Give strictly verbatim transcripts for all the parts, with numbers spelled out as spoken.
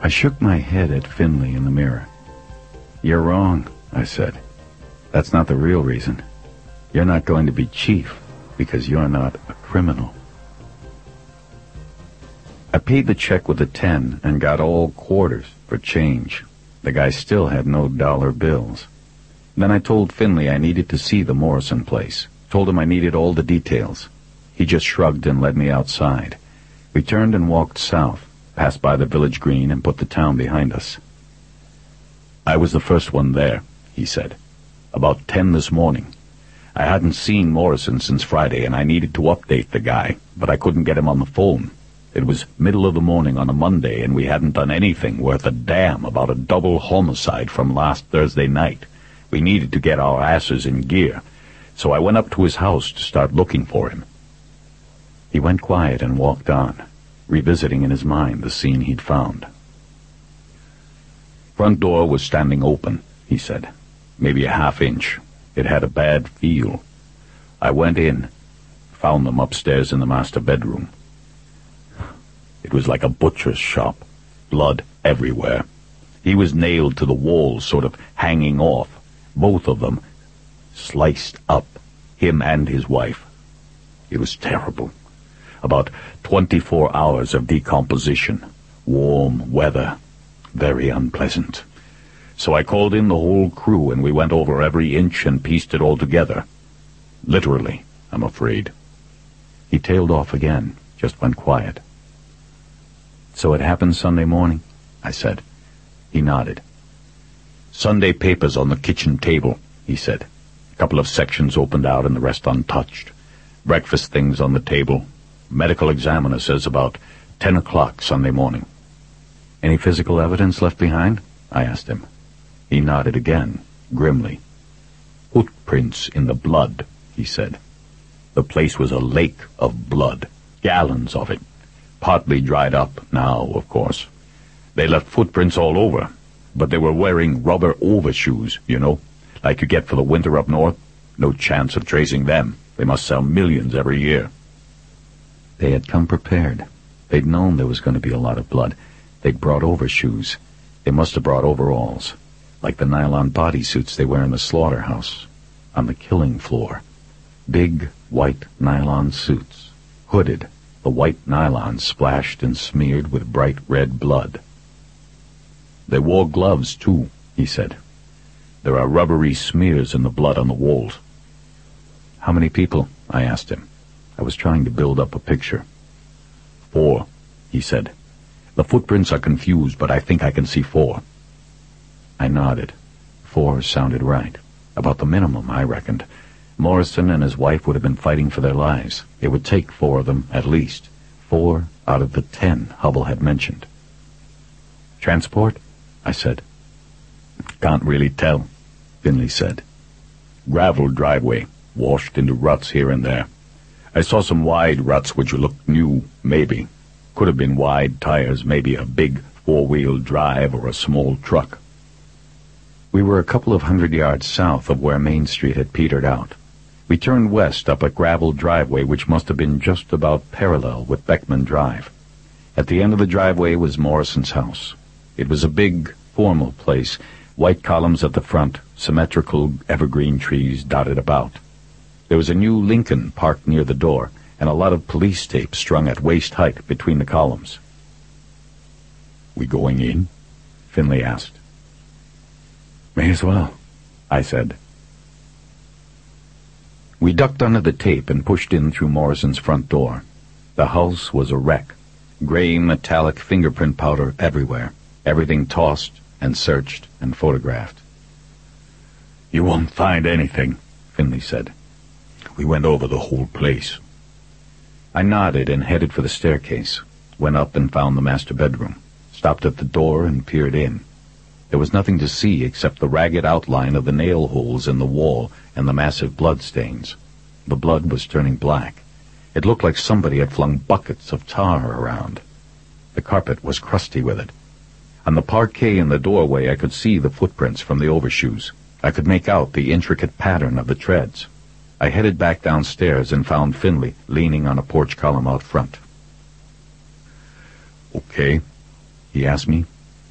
I shook my head at Finley in the mirror. "You're wrong," I said. "That's not the real reason. You're not going to be chief because you're not a criminal." I paid the check with a ten and got all quarters for change. The guy still had no dollar bills. Then I told Finley I needed to see the Morrison place. Told him I needed all the details. He just shrugged and led me outside. We turned and walked south, passed by the village green and put the town behind us. "I was the first one there," he said. "About ten this morning. I hadn't seen Morrison since Friday, and I needed to update the guy, but I couldn't get him on the phone. It was middle of the morning on a Monday, and we hadn't done anything worth a damn about a double homicide from last Thursday night. We needed to get our asses in gear, so I went up to his house to start looking for him." He went quiet and walked on, revisiting in his mind the scene he'd found. "Front door was standing open," he said. "Maybe a half inch. It had a bad feel. I went in, found them upstairs in the master bedroom. It was like a butcher's shop. Blood everywhere. He was nailed to the wall, sort of hanging off. Both of them sliced up, him and his wife. It was terrible. About twenty-four hours of decomposition. Warm weather. Very unpleasant. So I called in the whole crew, and we went over every inch and pieced it all together. Literally, I'm afraid." He tailed off again, just went quiet. "So it happened Sunday morning?" I said. He nodded. "Sunday papers on the kitchen table," he said. "A couple of sections opened out and the rest untouched. Breakfast things on the table. Medical examiner says about ten o'clock Sunday morning." "Any physical evidence left behind?" I asked him. He nodded again, grimly. "Footprints in the blood," he said. "The place was a lake of blood. Gallons of it. Partly dried up now, of course. They left footprints all over, but they were wearing rubber overshoes, you know, like you get for the winter up north. No chance of tracing them. They must sell millions every year." They had come prepared. They'd known there was going to be a lot of blood. They'd brought overshoes. They must have brought overalls, like the nylon bodysuits they wear in the slaughterhouse, on the killing floor. Big, white nylon suits, hooded, the white nylon splashed and smeared with bright red blood. "They wore gloves, too," he said. "There are rubbery smears in the blood on the walls." "How many people?" I asked him. I was trying to build up a picture. "Four," he said. "The footprints are confused, but I think I can see four." I nodded. Four sounded right. About the minimum, I reckoned. Morrison and his wife would have been fighting for their lives. It would take four of them, at least. Four out of the ten Hubble had mentioned. "Transport?" I said. "Can't really tell," Finley said. "Gravel driveway, washed into ruts here and there. I saw some wide ruts which looked new, maybe. Could have been wide tires, maybe a big four-wheel drive or a small truck." We were a couple of hundred yards south of where Main Street had petered out. We turned west up a gravel driveway which must have been just about parallel with Beckman Drive. At the end of the driveway was Morrison's house. It was a big, formal place, white columns at the front, symmetrical evergreen trees dotted about. There was a new Lincoln parked near the door, and a lot of police tape strung at waist height between the columns. "We going in?" Finley asked. "May as well," I said. We ducked under the tape and pushed in through Morrison's front door. The house was a wreck. Gray metallic fingerprint powder everywhere. Everything tossed and searched and photographed. "You won't find anything," Finley said. "We went over the whole place." I nodded and headed for the staircase. Went up and found the master bedroom. Stopped at the door and peered in. There was nothing to see except the ragged outline of the nail holes in the wall and the massive blood stains. The blood was turning black. It looked like somebody had flung buckets of tar around. The carpet was crusty with it. On the parquet in the doorway I could see the footprints from the overshoes. I could make out the intricate pattern of the treads. I headed back downstairs and found Finley leaning on a porch column out front. "Okay," he asked me.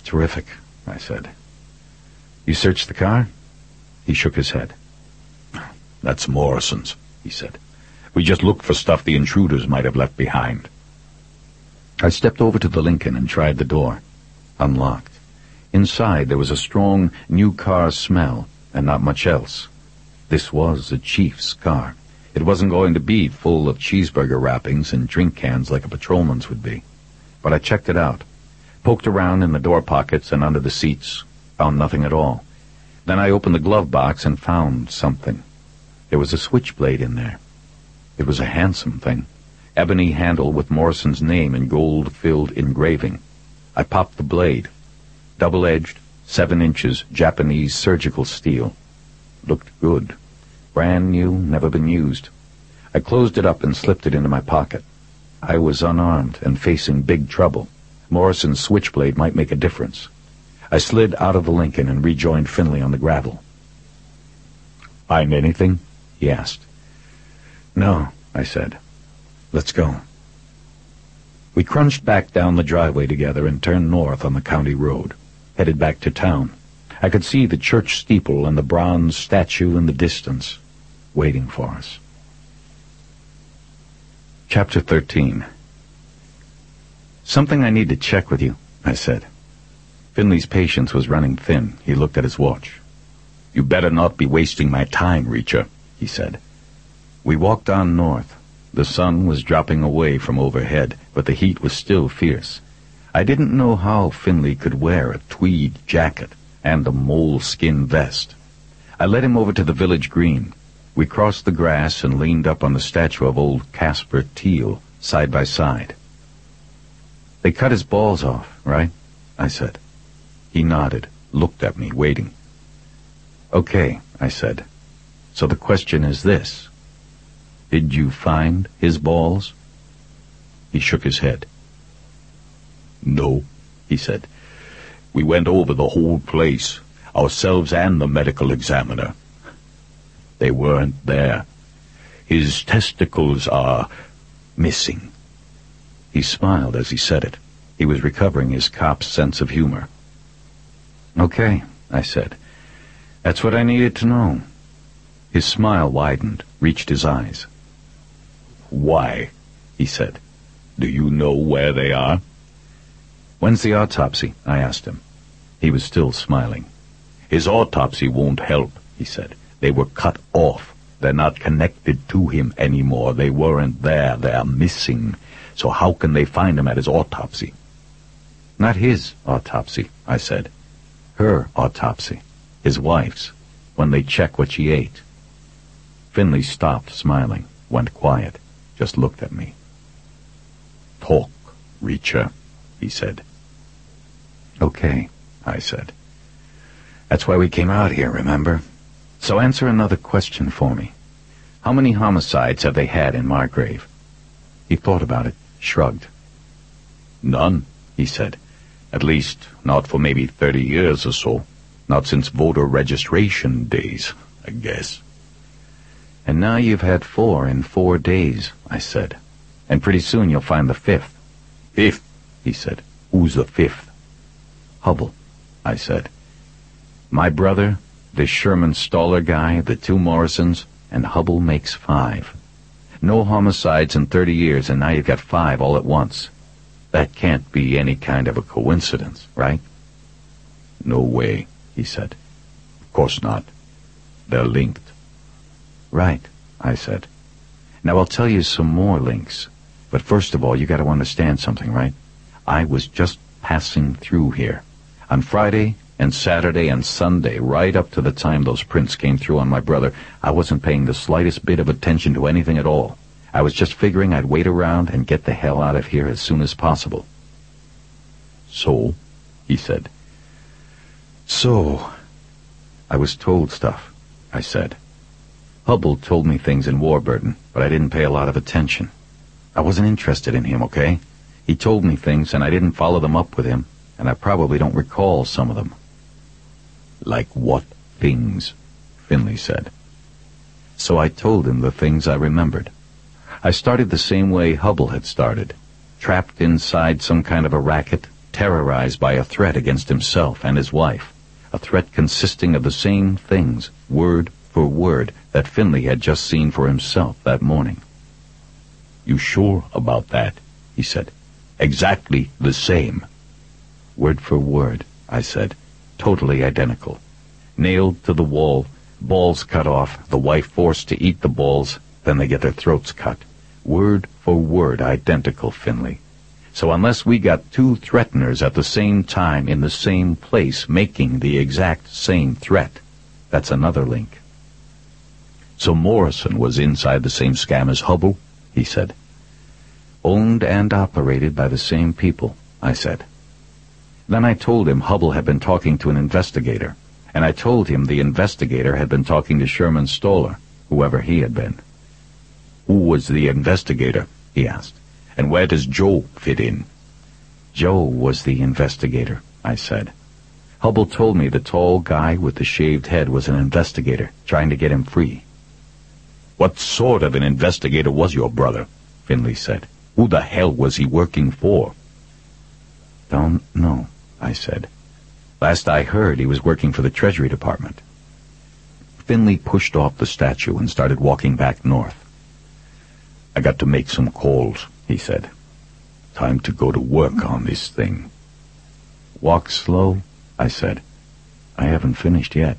Terrific, I said. You searched the car? He shook his head. That's Morrison's, he said. We just looked for stuff the intruders might have left behind. I stepped over to the Lincoln and tried the door. Unlocked. Inside there was a strong new car smell and not much else. This was the chief's car. It wasn't going to be full of cheeseburger wrappings and drink cans like a patrolman's would be. But I checked it out. Poked around in the door pockets and under the seats. Found nothing at all. Then I opened the glove box and found something. There was a switchblade in there. It was a handsome thing. Ebony handle with Morrison's name in gold-filled engraving. I popped the blade. Double-edged, seven inches, Japanese surgical steel. Looked good. Brand new, never been used. I closed it up and slipped it into my pocket. I was unarmed and facing big trouble. Morrison's switchblade might make a difference. I slid out of the Lincoln and rejoined Finley on the gravel. Find anything? He asked. No, I said. Let's go. We crunched back down the driveway together and turned north on the county road, headed back to town. I could see the church steeple and the bronze statue in the distance, waiting for us. Chapter thirteen. Something I need to check with you, I said. Finley's patience was running thin. He looked at his watch. You better not be wasting my time, Reacher, he said. We walked on north. The sun was dropping away from overhead, but the heat was still fierce. I didn't know how Finley could wear a tweed jacket and a moleskin vest. I led him over to the village green. We crossed the grass and leaned up on the statue of old Casper Teal, side by side. They cut his balls off, right? I said. He nodded, looked at me, waiting. Okay, I said. So the question is this. Did you find his balls? He shook his head. No, he said. We went over the whole place, ourselves and the medical examiner. They weren't there. His testicles are missing. He smiled as he said it. He was recovering his cop's sense of humor. Okay, I said. That's what I needed to know. His smile widened, reached his eyes. Why? He said. Do you know where they are? When's the autopsy? I asked him. He was still smiling. His autopsy won't help, he said. They were cut off. They're not connected to him anymore. They weren't there. They're missing. So how can they find him at his autopsy? Not his autopsy, I said. Her autopsy. His wife's. When they check what she ate. Finley stopped smiling, went quiet, just looked at me. Talk, Reacher, he said. Okay, I said. That's why we came out here, remember? So answer another question for me. How many homicides have they had in Margrave? He thought about it, shrugged. None, he said. At least, not for maybe thirty years or so. Not since voter registration days, I guess. And now you've had four in four days, I said. And pretty soon you'll find the fifth. Fifth, he said. Who's the fifth? Hubble, I said. My brother, this Sherman Stoller guy, the two Morrisons, and Hubble makes five. No homicides in thirty years, and now you've got five all at once. That can't be any kind of a coincidence, right? No way, he said. Of course not. They're linked. Right, I said. Now I'll tell you some more links. But first of all, you got to understand something, right? I was just passing through here. On Friday and Saturday and Sunday, right up to the time those prints came through on my brother, I wasn't paying the slightest bit of attention to anything at all. I was just figuring I'd wait around and get the hell out of here as soon as possible. So, he said. So, I was told stuff, I said. Hubble told me things in Warburton, but I didn't pay a lot of attention. I wasn't interested in him, okay? He told me things, and I didn't follow them up with him, and I probably don't recall some of them. Like what things? Finley said. So I told him the things I remembered. I started the same way Hubble had started, trapped inside some kind of a racket, terrorized by a threat against himself and his wife, a threat consisting of the same things, word for word, that Finley had just seen for himself that morning. "You sure about that?" he said. "Exactly the same." "Word for word," I said. "Totally identical. Nailed to the wall, balls cut off, the wife forced to eat the balls, then they get their throats cut. Word for word identical, Finley. So unless we got two threateners at the same time in the same place making the exact same threat, that's another link." "So Morrison was inside the same scam as Hubbell?" he said. "Owned and operated by the same people," I said. Then I told him Hubbell had been talking to an investigator, and I told him the investigator had been talking to Sherman Stoller, whoever he had been. "Who was the investigator?" he asked. "And where does Joe fit in?" "Joe was the investigator," I said. "Hubbell told me the tall guy with the shaved head was an investigator, trying to get him free." "What sort of an investigator was your brother?" Finley said. "Who the hell was he working for?" "Don't know," I said. "Last I heard, he was working for the Treasury Department." Finley pushed off the statue and started walking back north. "I got to make some calls," he said. "Time to go to work on this thing." "Walk slow," I said. "I haven't finished yet."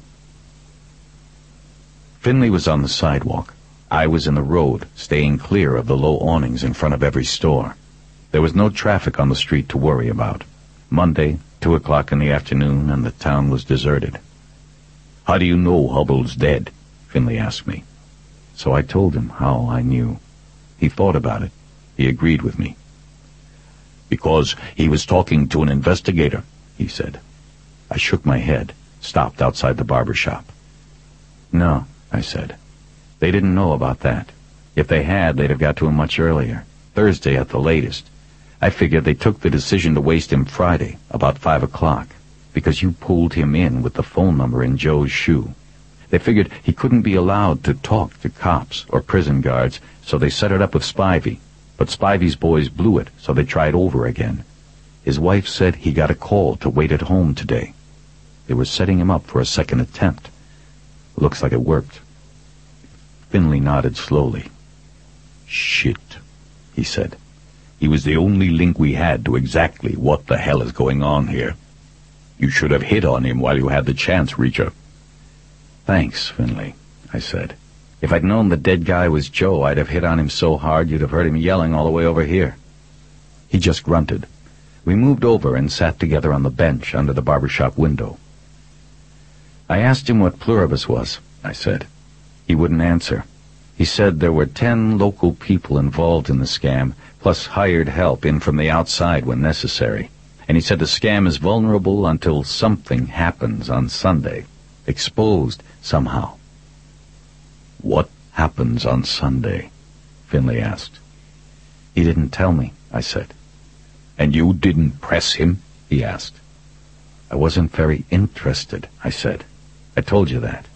Finley was on the sidewalk. I was in the road, staying clear of the low awnings in front of every store. There was no traffic on the street to worry about. Monday, two o'clock in the afternoon, and the town was deserted. "How do you know Hubbell's dead?" Finley asked me. So I told him how I knew. He thought about it. He agreed with me. "Because he was talking to an investigator," he said. I shook my head, stopped outside the barber shop. "No," I said. "They didn't know about that. If they had, they'd have got to him much earlier. Thursday at the latest. I figured they took the decision to waste him Friday, about five o'clock, because you pulled him in with the phone number in Joe's shoe. They figured he couldn't be allowed to talk to cops or prison guards, so they set it up with Spivey. But Spivey's boys blew it, so they tried over again. His wife said he got a call to wait at home today. They were setting him up for a second attempt. Looks like it worked." Finley nodded slowly. "Shit," he said. "He was the only link we had to exactly what the hell is going on here. You should have hit on him while you had the chance, Reacher." "Thanks, Finley," I said. "If I'd known the dead guy was Joe, I'd have hit on him so hard you'd have heard him yelling all the way over here." He just grunted. We moved over and sat together on the bench under the barbershop window. I asked him what Pluribus was, I said. He wouldn't answer. He said there were ten local people involved in the scam, plus hired help in from the outside when necessary. And he said the scam is vulnerable until something happens on Sunday. Exposed somehow. "What happens on Sunday?" Finley asked. "He didn't tell me," I said. "And you didn't press him?" he asked. "I wasn't very interested," I said. "I told you that."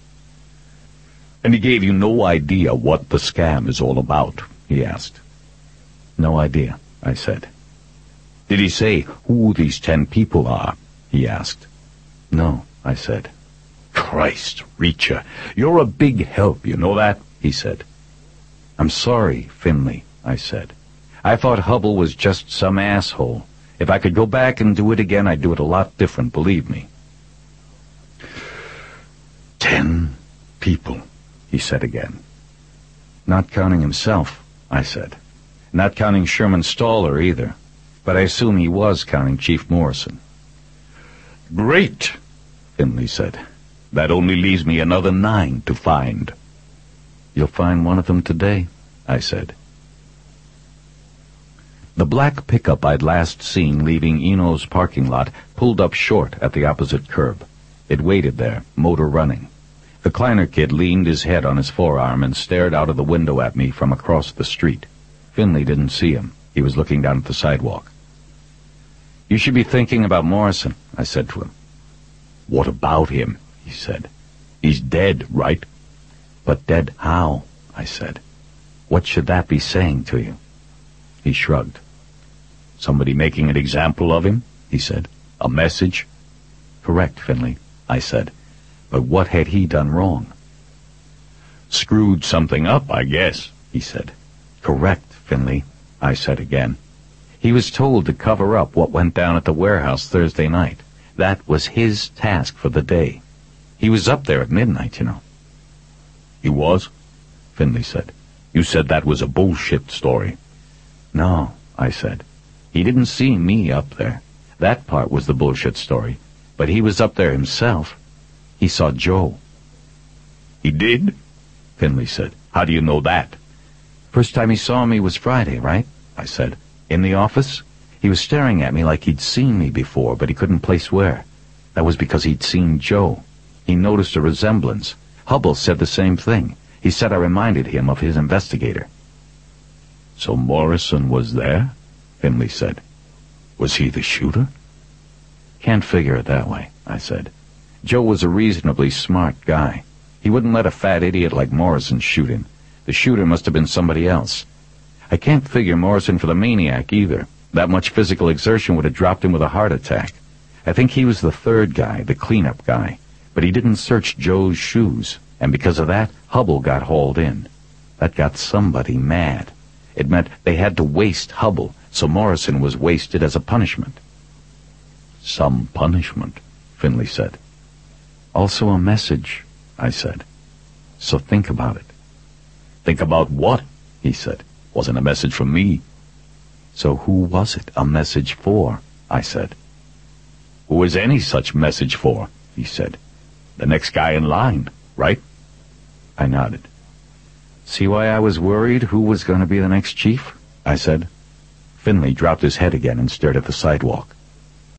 "And he gave you no idea what the scam is all about?" he asked. "No idea," I said. "Did he say who these ten people are?" he asked. "No," I said. "Christ, Reacher, you're a big help, you know that?" he said. "I'm sorry, Finley," I said. "I thought Hubbell was just some asshole. If I could go back and do it again, I'd do it a lot different, believe me." Ten people, he said again. "Not counting himself," I said. "Not counting Sherman Stoller either. But I assume he was counting Chief Morrison." "Great," Finley said. "That only leaves me another nine to find." "You'll find one of them today," I said. The black pickup I'd last seen leaving Eno's parking lot pulled up short at the opposite curb. It waited there, motor running. The Kleiner kid leaned his head on his forearm and stared out of the window at me from across the street. Finley didn't see him. He was looking down at the sidewalk. "You should be thinking about Morrison," I said to him. "What about him?" he said. "He's dead, right?" "But dead how?" I said. "What should that be saying to you?" He shrugged. "Somebody making an example of him?" he said. A message? Correct, Finley, I said. But what had he done wrong? Screwed something up, I guess, he said. Correct, Finley, I said again. He was told to cover up what went down at the warehouse Thursday night. That was his task for the day. He was up there at midnight, you know. He was? Finley said. You said that was a bullshit story. No, I said. He didn't see me up there. That part was the bullshit story. But he was up there himself. He saw Joe. He did? Finley said. How do you know that? First time he saw me was Friday, right? I said. In the office? He was staring at me like he'd seen me before, but he couldn't place where. That was because he'd seen Joe. He noticed a resemblance. Hubble said the same thing. He said I reminded him of his investigator. So Morrison was there? Finley said. Was he the shooter? Can't figure it that way, I said. Joe was a reasonably smart guy. He wouldn't let a fat idiot like Morrison shoot him. The shooter must have been somebody else. I can't figure Morrison for the maniac either. That much physical exertion would have dropped him with a heart attack. I think he was the third guy, the cleanup guy. But he didn't search Joe's shoes, and because of that, Hubble got hauled in. That got somebody mad. It meant they had to waste Hubble, so Morrison was wasted as a punishment. Some punishment, Finley said. Also a message, I said. So think about it. Think about what? He said. Wasn't a message from me. So who was it a message for? I said. Who is any such message for? He said. The next guy in line, right? I nodded. See why I was worried who was going to be the next chief? I said. Finley dropped his head again and stared at the sidewalk.